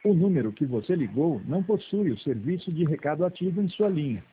O número que você ligou não possui o serviço de recado ativo em sua linha.